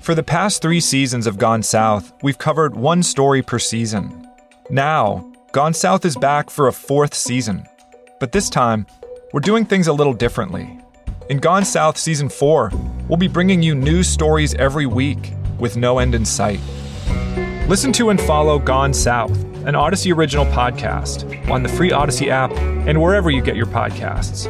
For the past 3 seasons of Gone South, we've covered one story per season. Now, Gone South is back for a 4th season. But this time, we're doing things a little differently. In Gone South Season 4, we'll be bringing you news stories every week with no end in sight. Listen to and follow Gone South, an Odyssey original podcast, on the free Odyssey app and wherever you get your podcasts.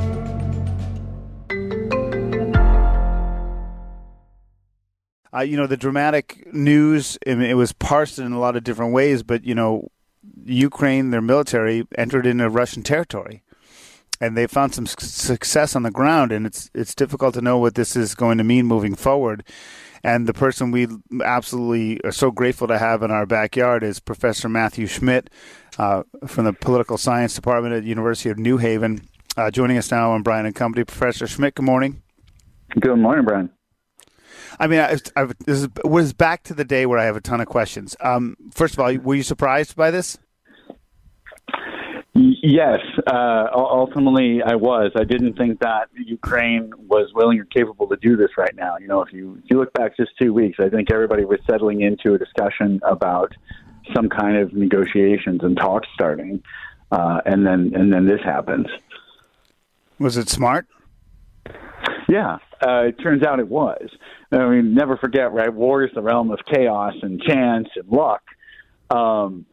The dramatic news, I mean, it was parsed in a lot of different ways, but, Ukraine, their military, entered into Russian territory. And they found some success on the ground, and it's difficult to know what this is going to mean moving forward. And the person we absolutely are so grateful to have in our backyard is Professor Matthew Schmidt from the Political Science Department at the University of New Haven, joining us now on Brian & Company. Professor Schmidt, good morning. Good morning, Brian. I mean, this was back to the day where I have a ton of questions. First of all, were you surprised by this? Yes, ultimately I was. I didn't think that Ukraine was willing or capable to do this right now. If you look back just 2 weeks, I think everybody was settling into a discussion about some kind of negotiations and talks starting, and then this happens. Was it smart? Yeah, it turns out it was. I mean, never forget, right? War is the realm of chaos and chance and luck. I'm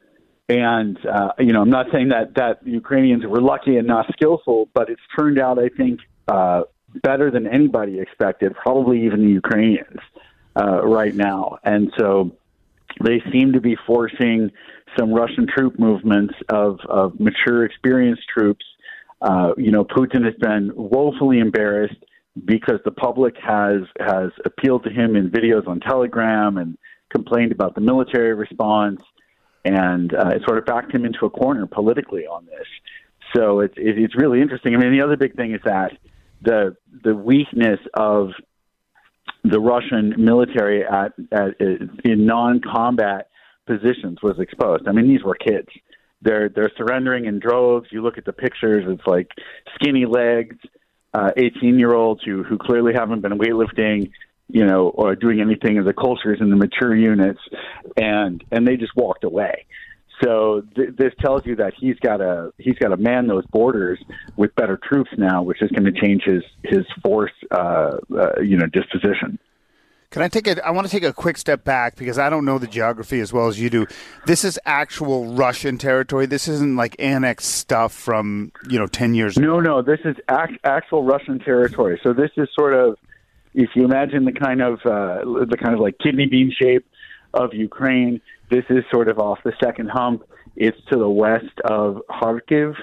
not saying that Ukrainians were lucky and not skillful, but it's turned out, I think, better than anybody expected, probably even the Ukrainians right now. And so they seem to be forcing some Russian troop movements of mature, experienced troops. Putin has been woefully embarrassed because the public has appealed to him in videos on Telegram and complained about the military response. And it sort of backed him into a corner politically on this. So it's really interesting. I mean, the other big thing is that the weakness of the Russian military in non-combat positions was exposed. I mean, these were kids. They're surrendering in droves. You look at the pictures; it's like skinny legs, 18-year-olds who clearly haven't been weightlifting, or doing anything of the cultures in the mature units, and they just walked away. So this tells you that he's got to man those borders with better troops now, which is going to change his force, disposition. I want to take a quick step back because I don't know the geography as well as you do. This is actual Russian territory. This isn't like annexed stuff from 10 years ago. No, this is actual Russian territory. So this is sort of, if you imagine the kind of like kidney bean shape of Ukraine, this is sort of off the second hump. It's to the west of Kharkiv,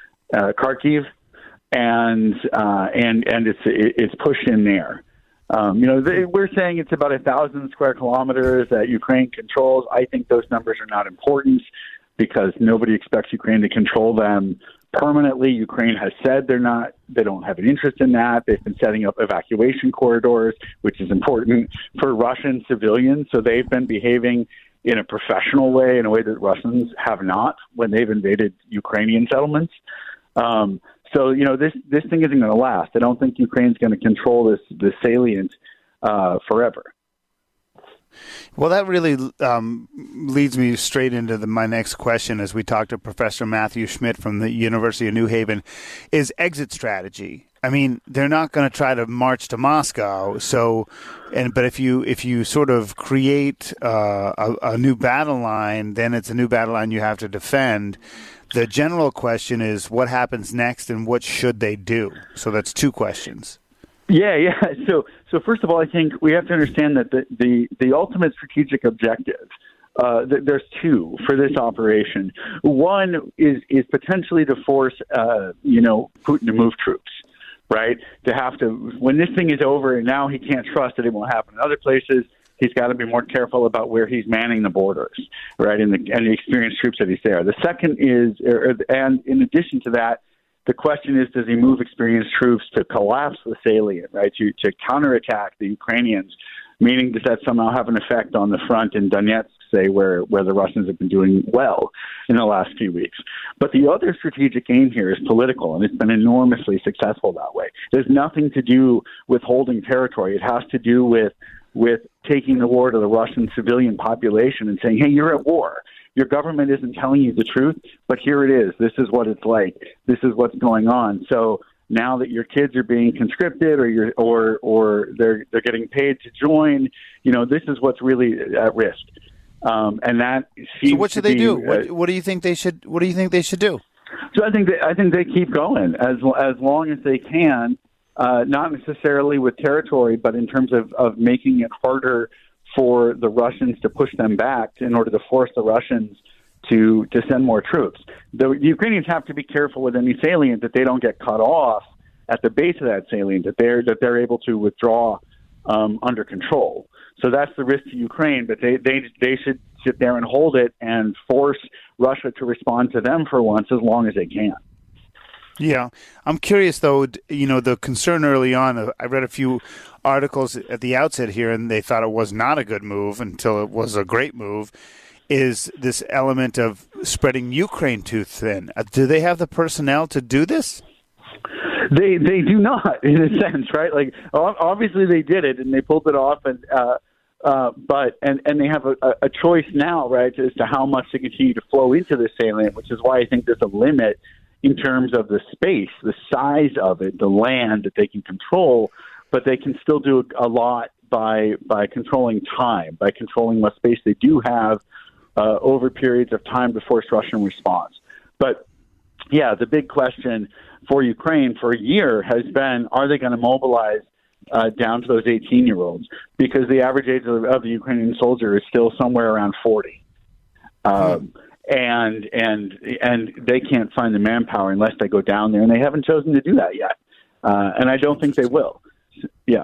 and it's pushed in there. We're saying it's about 1,000 square kilometers that Ukraine controls. I think those numbers are not important because nobody expects Ukraine to control them permanently. Ukraine has said they don't have an interest in that. They've been setting up evacuation corridors, which is important for Russian civilians. So they've been behaving in a professional way, in a way that Russians have not when they've invaded Ukrainian settlements. So this thing isn't going to last. I don't think Ukraine's going to control this salient forever. Well, that really leads me straight into my next question as we talk to Professor Matthew Schmidt from the University of New Haven, is exit strategy. I mean, they're not going to try to march to Moscow. But if you sort of create a new battle line, then it's a new battle line you have to defend. The general question is what happens next and what should they do? So that's 2 questions. Yeah. So first of all, I think we have to understand that the ultimate strategic objective, there's 2 for this operation. One is potentially to force, Putin to move troops, right? To have to, when this thing is over and now he can't trust that it won't happen in other places, he's got to be more careful about where he's manning the borders, right, and the experienced troops that he's there. The second is, and in addition to that, the question is, does he move experienced troops to collapse the salient, right, to counterattack the Ukrainians, meaning does that somehow have an effect on the front in Donetsk, say, where the Russians have been doing well in the last few weeks. But the other strategic aim here is political, and it's been enormously successful that way. There's nothing to do with holding territory. It has to do with with taking the war to the Russian civilian population and saying, hey, you're at war. Your government isn't telling you the truth, but here it is. This is what it's like. This is what's going on. So now that your kids are being conscripted or they're getting paid to join, this is what's really at risk. And that seems so what should they do? What do you think they should? What do you think they should do? So I think they keep going as long as they can, not necessarily with territory, but in terms of making it harder for the Russians to push them back in order to force the Russians to send more troops. The Ukrainians have to be careful with any salient that they don't get cut off at the base of that salient, that they're able to withdraw under control. So that's the risk to Ukraine, but they should sit there and hold it and force Russia to respond to them for once as long as they can. Yeah. I'm curious, though, the concern early on, I read a few articles at the outset here, and they thought it was not a good move until it was a great move, is this element of spreading Ukraine too thin. Do they have the personnel to do this? They do not, in a sense, right? Like, obviously they did it, and they pulled it off, and they have a choice now, right, as to how much they continue to flow into the salient, which is why I think there's a limit in terms of the space, the size of it, the land that they can control, but they can still do a lot by controlling time, by controlling what space they do have over periods of time to force Russian response. But, yeah, the big question for Ukraine for a year has been, are they going to mobilize down to those 18-year-olds? Because the average age of the Ukrainian soldier is still somewhere around 40. And they can't find the manpower unless they go down there, and they haven't chosen to do that yet. And I don't think they will. Yeah.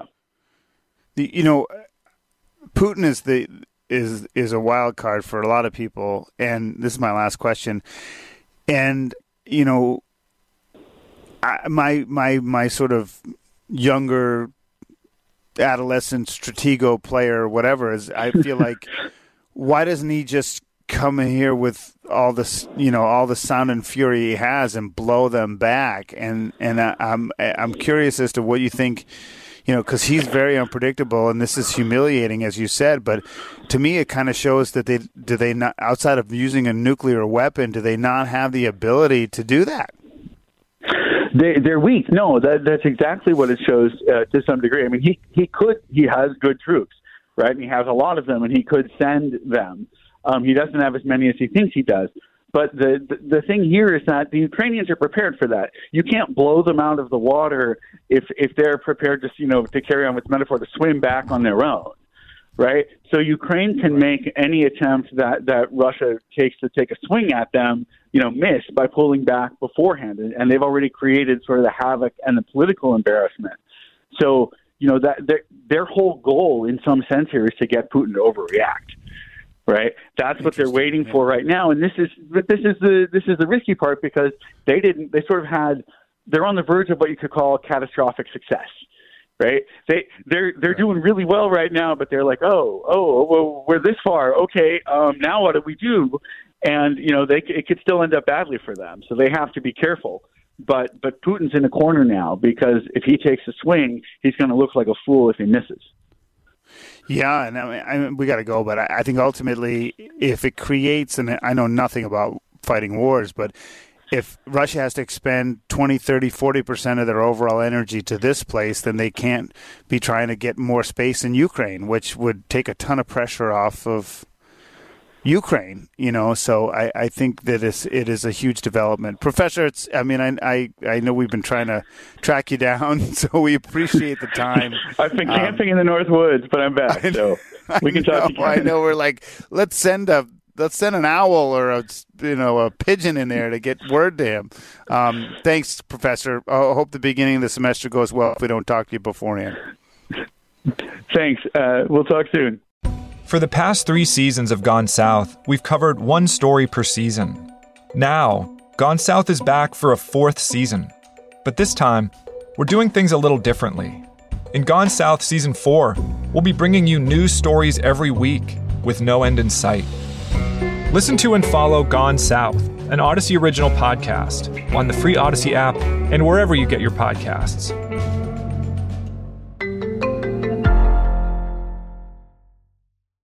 Putin is a wild card for a lot of people, and this is my last question. And my sort of younger adolescent stratego player or whatever is, I feel like, why doesn't he just come in here with all this, all the sound and fury he has and blow them back? And I'm curious as to what you think, because he's very unpredictable, and this is humiliating, as you said. But to me, it kind of shows that they not, outside of using a nuclear weapon, do they not have the ability to do that? They're weak. No, that's exactly what it shows to some degree. I mean, he has good troops, right? And he has a lot of them, and he could send them. He doesn't have as many as he thinks he does. But the thing here is that the Ukrainians are prepared for that. You can't blow them out of the water if they're prepared to carry on with metaphor, to swim back on their own, right? So Ukraine can make any attempt that Russia takes to take a swing at them, miss by pulling back beforehand. And they've already created sort of the havoc and the political embarrassment. So, that their whole goal in some sense here is to get Putin to overreact. Right, that's what they're waiting for right now, and this is the risky part, because they're on the verge of what you could call catastrophic success, right? They're doing really well right now, but they're like, well, we're this far, okay, now what do we do? And it could still end up badly for them, so they have to be careful. But Putin's in a corner now, because if he takes a swing, he's going to look like a fool if he misses. Yeah, and I mean, we got to go, but I think ultimately, if it creates, and I know nothing about fighting wars, but if Russia has to expend 20, 30, 40% of their overall energy to this place, then they can't be trying to get more space in Ukraine, which would take a ton of pressure off of Ukraine, so I think that it is a huge development. Professor, I know we've been trying to track you down, so we appreciate the time. I've been camping in the North Woods, but I'm back, so we can talk again. I know, we're like, let's send an owl or a pigeon in there to get word to him. Thanks, Professor. I hope the beginning of the semester goes well if we don't talk to you beforehand. Thanks. We'll talk soon. For the past 3 seasons of Gone South, we've covered one story per season. Now, Gone South is back for a 4th season. But this time, we're doing things a little differently. In Gone South Season 4, we'll be bringing you new stories every week, with no end in sight. Listen to and follow Gone South, an Odyssey original podcast, on the free Odyssey app and wherever you get your podcasts.